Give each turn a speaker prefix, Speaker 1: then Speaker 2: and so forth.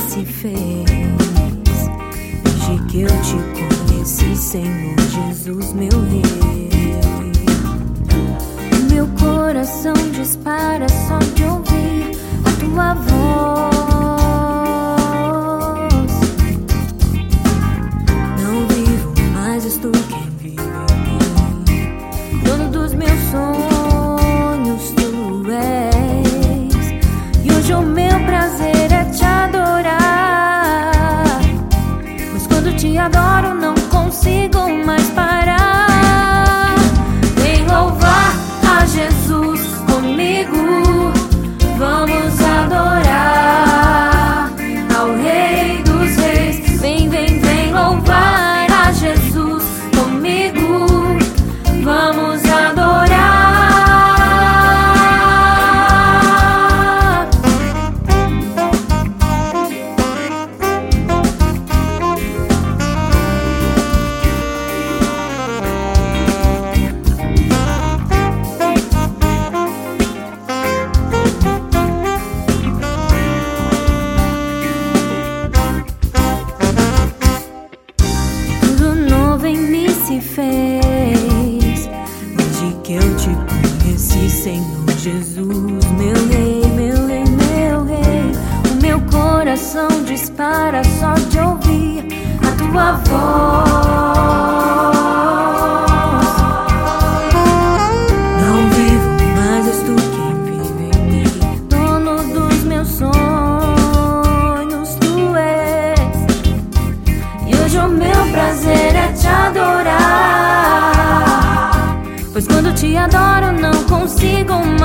Speaker 1: se fez desde que eu te conheci, Senhor Jesus, meu Rei. Meu coração dispara só de ouvir a tua voz. Não vivo mais, és tu quem vive em mim. Dono dos meus sonhos, tu és. E hoje o meu prazer é te adorar, mas quando te adoro não consigo mais parar. Vem louvar a Jesus comigo, vamos adorar ao Rei dos Reis. Vem, vem, vem louvar a Jesus comigo, vamos adorar. Se fez desde que eu te conheci, Senhor Jesus, meu Rei, meu Rei, meu Rei. O meu coração dispara só de ouvir a tua voz. Não vivo mais, és tu quem vive em mim. Dono dos meus sonhos, tu és. E hoje o meu prazer é te adorar, pois quando te adoro não consigo